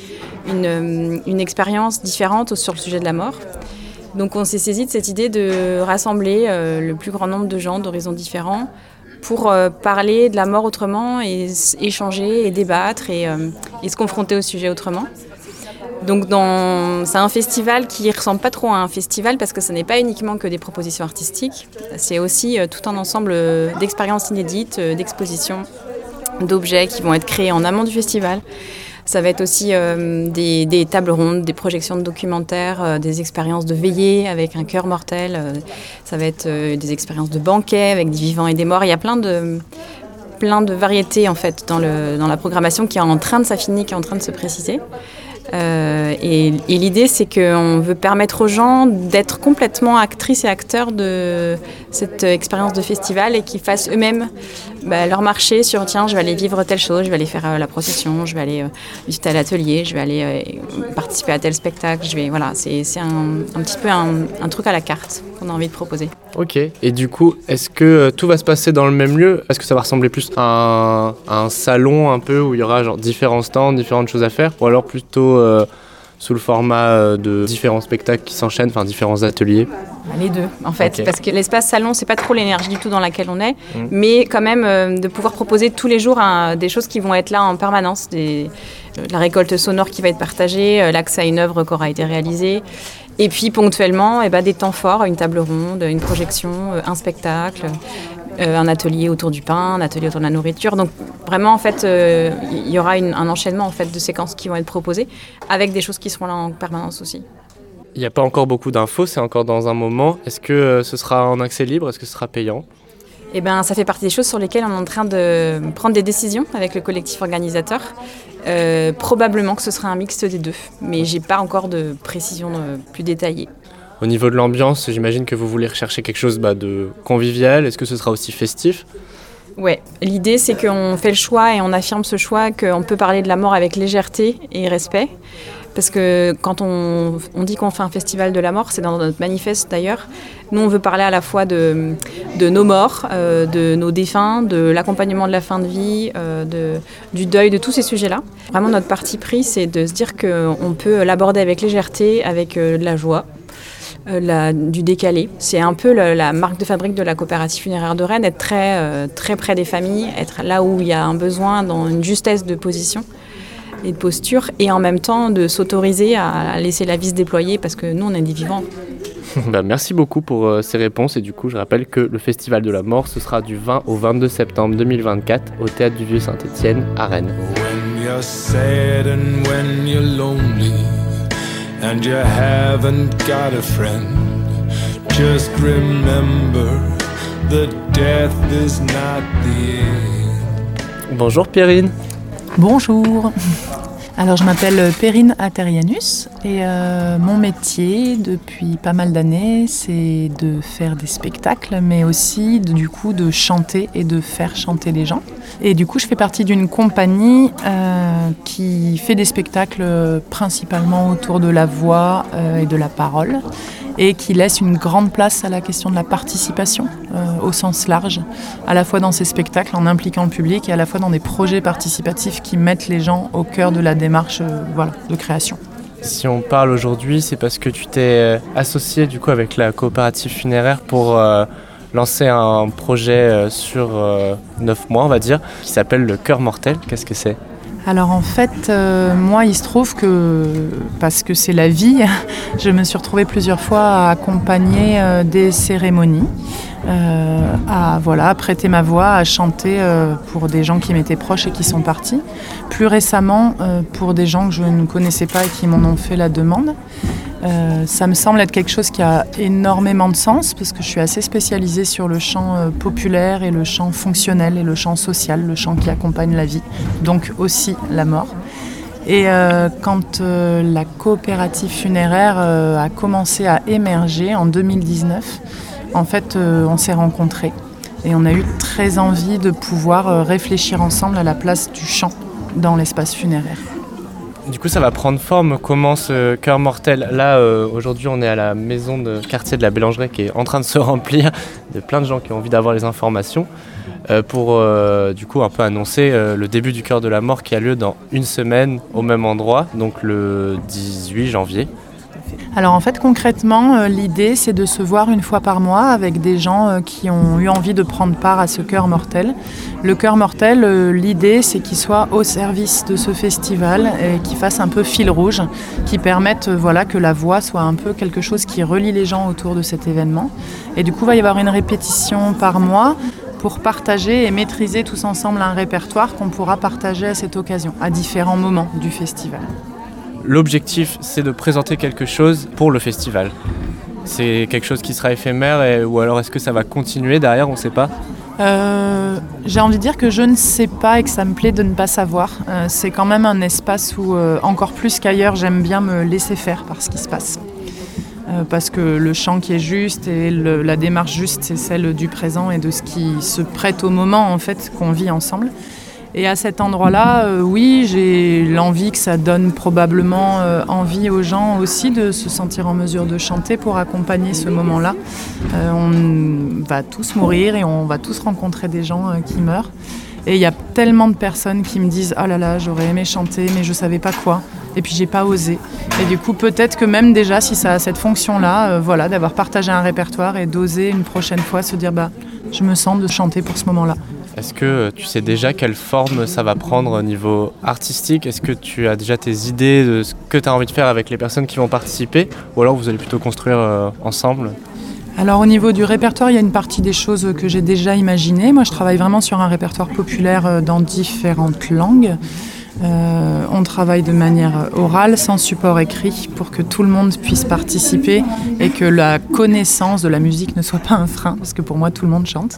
une expérience différente sur le sujet de la mort. Donc on s'est saisi de cette idée de rassembler le plus grand nombre de gens d'horizons différents, pour parler de la mort autrement et échanger et débattre et se confronter au sujet autrement. Donc c'est un festival qui ne ressemble pas trop à un festival parce que ce n'est pas uniquement que des propositions artistiques, c'est aussi tout un ensemble d'expériences inédites, d'expositions, d'objets qui vont être créés en amont du festival. Ça va être aussi des tables rondes, des projections de documentaires, des expériences de veillée avec un cœur mortel. Ça va être des expériences de banquets avec des vivants et des morts. Il y a plein de variétés en fait dans la programmation qui est en train de s'affiner, qui est en train de se préciser. Et l'idée, c'est qu'on veut permettre aux gens d'être complètement actrices et acteurs de cette expérience de festival et qu'ils fassent eux-mêmes leur marché sur tiens, je vais aller vivre telle chose, je vais aller faire la procession, je vais aller visiter à l'atelier, je vais aller participer à tel spectacle. C'est un petit peu un truc à la carte qu'on a envie de proposer. Ok, et du coup, est-ce que tout va se passer dans le même lieu ? Est-ce que ça va ressembler plus à un salon un peu où il y aura différents stands, différentes choses à faire ? Ou alors plutôt sous le format de différents spectacles qui s'enchaînent, enfin différents ateliers ? Les deux, en fait, okay. Parce que l'espace salon, c'est pas trop l'énergie du tout dans laquelle on est, mais quand même de pouvoir proposer tous les jours des choses qui vont être là en permanence, la récolte sonore qui va être partagée, l'accès à une œuvre qui aura été réalisée, et puis ponctuellement, des temps forts, une table ronde, une projection, un spectacle, un atelier autour du pain, un atelier autour de la nourriture. Donc vraiment, en fait, il y aura un enchaînement en fait, de séquences qui vont être proposées, avec des choses qui seront là en permanence aussi. Il n'y a pas encore beaucoup d'infos, c'est encore dans un moment. Est-ce que ce sera en accès libre ? Est-ce que ce sera payant ? Ça fait partie des choses sur lesquelles on est en train de prendre des décisions avec le collectif organisateur. Probablement que ce sera un mixte des deux, mais j'ai pas encore de précision plus détaillée. Au niveau de l'ambiance, j'imagine que vous voulez rechercher quelque chose de convivial. Est-ce que ce sera aussi festif ? Ouais, l'idée c'est qu'on fait le choix et on affirme ce choix qu'on peut parler de la mort avec légèreté et respect. Parce que quand on dit qu'on fait un festival de la mort, c'est dans notre manifeste d'ailleurs, nous on veut parler à la fois de nos morts, de nos défunts, de l'accompagnement de la fin de vie, du deuil, de tous ces sujets-là. Vraiment notre parti pris, c'est de se dire qu'on peut l'aborder avec légèreté, avec de la joie. du décalé. C'est un peu la marque de fabrique de la coopérative funéraire de Rennes, être très près des familles, être là où il y a un besoin, dans une justesse de position et de posture, et en même temps de s'autoriser à laisser la vie se déployer, parce que nous, on est des vivants. Merci beaucoup pour ces réponses, et du coup je rappelle que le Festival de la Mort, ce sera du 20 au 22 septembre 2024 au Théâtre du Vieux-Saint-Étienne à Rennes. When you're sad and when you're lonely and you haven't got a friend, just remember that death is not the end. Bonjour Perrine. Bonjour. Alors je m'appelle Perrine Aterianus et mon métier depuis pas mal d'années, c'est de faire des spectacles, mais aussi du coup de chanter et de faire chanter les gens. Et du coup je fais partie d'une compagnie qui fait des spectacles principalement autour de la voix et de la parole, et qui laisse une grande place à la question de la participation au sens large, à la fois dans ces spectacles en impliquant le public et à la fois dans des projets participatifs qui mettent les gens au cœur de la démarche de création. Si on parle aujourd'hui, c'est parce que tu t'es associé du coup avec la coopérative funéraire pour lancer un projet sur 9 mois, on va dire, qui s'appelle le Cœur Mortel. Qu'est-ce que c'est ? Alors en fait, moi il se trouve que, parce que c'est la vie, je me suis retrouvée plusieurs fois à accompagner des cérémonies, à prêter ma voix, à chanter pour des gens qui m'étaient proches et qui sont partis. Plus récemment, pour des gens que je ne connaissais pas et qui m'en ont fait la demande. Ça me semble être quelque chose qui a énormément de sens, parce que je suis assez spécialisée sur le chant populaire et le chant fonctionnel et le chant social, le chant qui accompagne la vie, donc aussi la mort. Et quand la coopérative funéraire a commencé à émerger en 2019, en fait on s'est rencontrés et on a eu très envie de pouvoir réfléchir ensemble à la place du chant dans l'espace funéraire. Du coup, ça va prendre forme. Comment ce Cœur Mortel ? Là, aujourd'hui, on est à la maison de quartier de la Bélangerie qui est en train de se remplir de plein de gens qui ont envie d'avoir les informations pour, du coup, un peu annoncer le début du Cœur de la Mort qui a lieu dans une semaine au même endroit, donc le 18 janvier. Alors en fait concrètement l'idée c'est de se voir une fois par mois avec des gens qui ont eu envie de prendre part à ce Cœur Mortel. Le Cœur Mortel, l'idée c'est qu'il soit au service de ce festival et qu'il fasse un peu fil rouge, qui permette que la voix soit un peu quelque chose qui relie les gens autour de cet événement. Et du coup il va y avoir une répétition par mois pour partager et maîtriser tous ensemble un répertoire qu'on pourra partager à cette occasion, à différents moments du festival. L'objectif, c'est de présenter quelque chose pour le festival. C'est quelque chose qui sera éphémère ou alors est-ce que ça va continuer derrière, on ne sait pas ? J'ai envie de dire que je ne sais pas et que ça me plaît de ne pas savoir. C'est quand même un espace où, encore plus qu'ailleurs, j'aime bien me laisser faire par ce qui se passe. Parce que le chant qui est juste et la démarche juste, c'est celle du présent et de ce qui se prête au moment en fait, qu'on vit ensemble. Et à cet endroit-là, oui, j'ai l'envie que ça donne probablement envie aux gens aussi de se sentir en mesure de chanter pour accompagner ce moment-là. On va tous mourir et on va tous rencontrer des gens qui meurent. Et il y a tellement de personnes qui me disent « Ah là là, j'aurais aimé chanter, mais je ne savais pas quoi. Et puis j'ai pas osé. » Et du coup, peut-être que même déjà, si ça a cette fonction-là, d'avoir partagé un répertoire et d'oser une prochaine fois se dire « Je me sens de chanter pour ce moment-là. » Est-ce que tu sais déjà quelle forme ça va prendre au niveau artistique ? Est-ce que tu as déjà tes idées de ce que tu as envie de faire avec les personnes qui vont participer ? Ou alors vous allez plutôt construire ensemble ? Alors au niveau du répertoire, il y a une partie des choses que j'ai déjà imaginées. Moi, je travaille vraiment sur un répertoire populaire dans différentes langues. On travaille de manière orale, sans support écrit, pour que tout le monde puisse participer et que la connaissance de la musique ne soit pas un frein, parce que pour moi, tout le monde chante.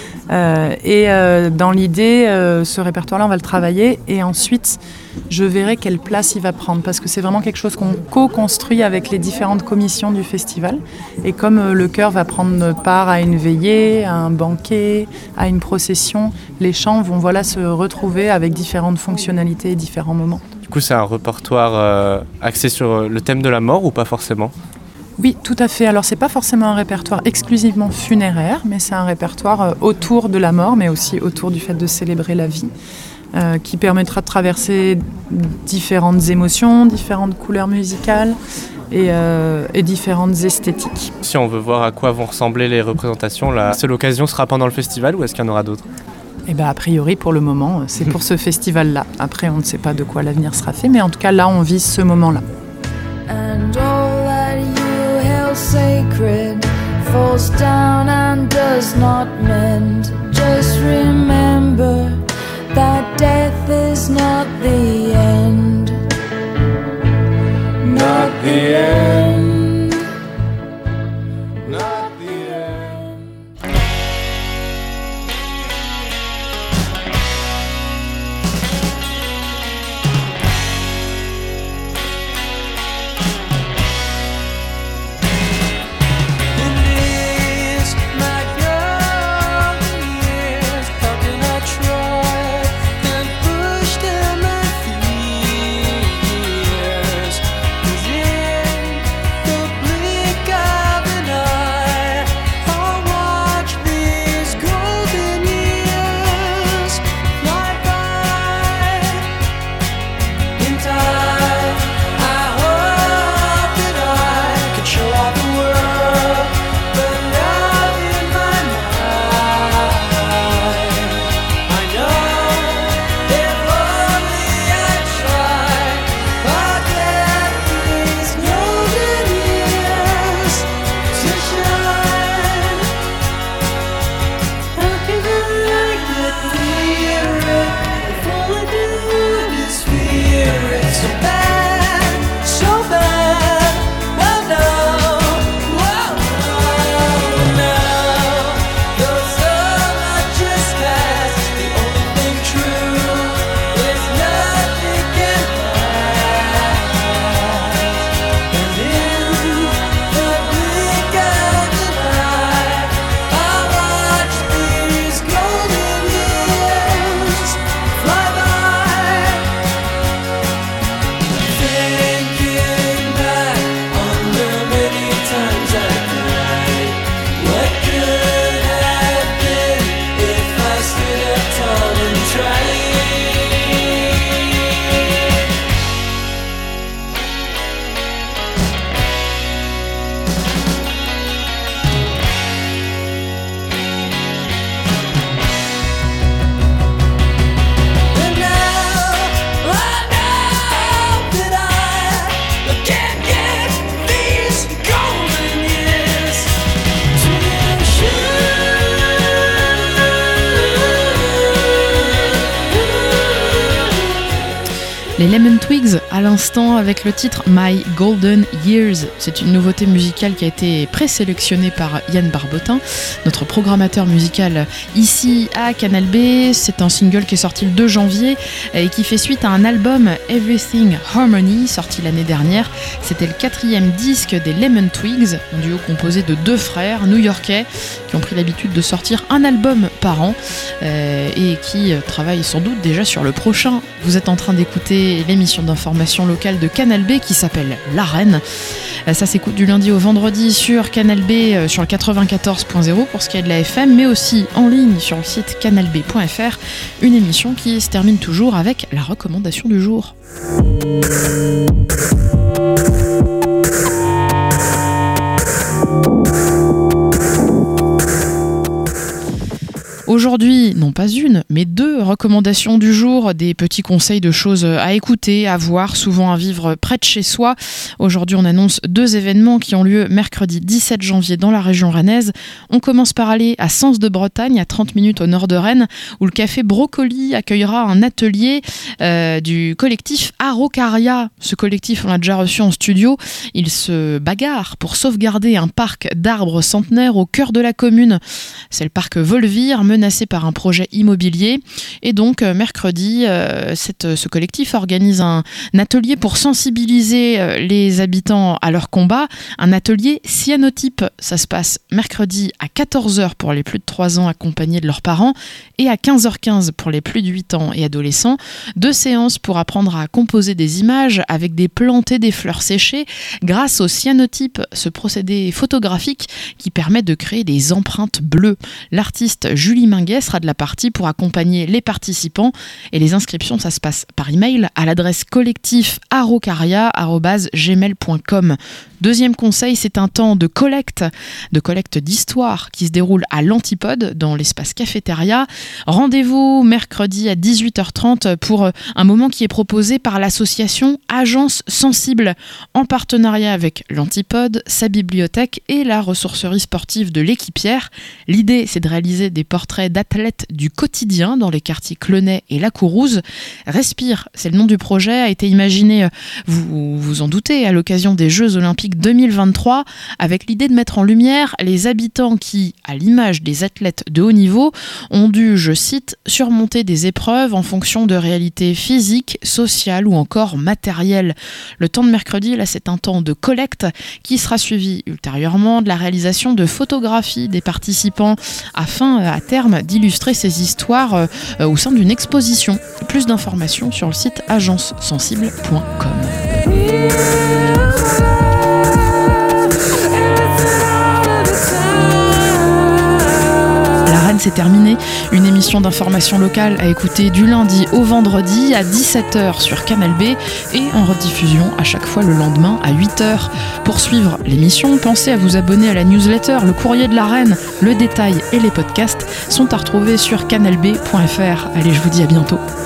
Dans l'idée, ce répertoire-là, on va le travailler et ensuite, je verrai quelle place il va prendre, parce que c'est vraiment quelque chose qu'on co-construit avec les différentes commissions du festival. Et comme le chœur va prendre part à une veillée, à un banquet, à une procession, les chants vont se retrouver avec différentes fonctionnalités et différents moments. Du coup, c'est un répertoire axé sur le thème de la mort ou pas forcément ? Oui, tout à fait. Alors, c'est pas forcément un répertoire exclusivement funéraire, mais c'est un répertoire autour de la mort, mais aussi autour du fait de célébrer la vie, qui permettra de traverser différentes émotions, différentes couleurs musicales, et différentes esthétiques. Si on veut voir à quoi vont ressembler les représentations, la seule occasion sera pendant le festival ou est-ce qu'il y en aura d'autres ? Eh bien, a priori, pour le moment, c'est pour ce festival-là. Après, on ne sait pas de quoi l'avenir sera fait, mais en tout cas, là, on vise ce moment-là. And all that you held sacred falls down and does not mend. Just remember that death is not the end. Not the end. Not the end. Les Lemon Twigs à l'instant avec le titre My Golden Years. C'est une nouveauté musicale qui a été présélectionnée par Yann Barbotin, notre programmateur musical ici à Canal B. C'est un single qui est sorti le 2 janvier et qui fait suite à un album Everything Harmony sorti l'année dernière. C'était le 4e disque des Lemon Twigs, un duo composé de 2 frères new-yorkais qui ont pris l'habitude de sortir un album par an et qui travaillent sans doute déjà sur le prochain. Vous êtes en train d'écouter l'émission d'information locale de Canal B qui s'appelle L'Arène. Ça s'écoute du lundi au vendredi sur Canal B sur le 94.0 pour ce qui est de la FM, mais aussi en ligne sur le site canalb.fr. Une émission qui se termine toujours avec la recommandation du jour. Aujourd'hui, non pas une, mais 2 recommandations du jour, des petits conseils de choses à écouter, à voir, souvent à vivre près de chez soi. Aujourd'hui, on annonce 2 événements qui ont lieu mercredi 17 janvier dans la région rennaise. On commence par aller à Sens de Bretagne, à 30 minutes au nord de Rennes, où le café Brocoli accueillera un atelier du collectif Araucaria. Ce collectif, on l'a déjà reçu en studio. Il se bagarre pour sauvegarder un parc d'arbres centenaires au cœur de la commune. C'est le parc Volvire, menacé par un projet immobilier. Et donc, mercredi, ce collectif organise un atelier pour sensibiliser les habitants à leur combat. Un atelier cyanotype. Ça se passe mercredi à 14h pour les plus de 3 ans accompagnés de leurs parents et à 15h15 pour les plus de 8 ans et adolescents. 2 séances pour apprendre à composer des images avec des plantes et des fleurs séchées grâce au cyanotype, ce procédé photographique qui permet de créer des empreintes bleues. L'artiste Julie Minguet sera de la partie parties pour accompagner les participants. Et les inscriptions, ça se passe par email à l'adresse collectif@gmail.com. Deuxième conseil, c'est un temps de collecte d'histoire qui se déroule à l'Antipode dans l'espace cafétéria. Rendez-vous mercredi à 18h30 pour un moment qui est proposé par l'association Agence Sensible en partenariat avec l'Antipode, sa bibliothèque et la ressourcerie sportive de l'Équipière. L'idée, c'est de réaliser des portraits d'athlètes du quotidien dans les quartiers Clenay et La Courouse. Respire, c'est le nom du projet, a été imaginé, vous vous en doutez, à l'occasion des Jeux Olympiques 2023, avec l'idée de mettre en lumière les habitants qui, à l'image des athlètes de haut niveau, ont dû, je cite, surmonter des épreuves en fonction de réalités physiques, sociales ou encore matérielles. Le temps de mercredi, là, c'est un temps de collecte qui sera suivi ultérieurement de la réalisation de photographies des participants afin, à terme, d'illustrer ces histoires au sein d'une exposition. Plus d'informations sur le site agencesensible.com. La Reine, c'est terminé. Une émission d'information locale à écouter du lundi au vendredi à 17h sur Canal B et en rediffusion à chaque fois le lendemain à 8h. Pour suivre l'émission, pensez à vous abonner à la newsletter Le Courrier de la Reine. Le détail et les podcasts sont à retrouver sur canalb.fr. Allez, je vous dis à bientôt.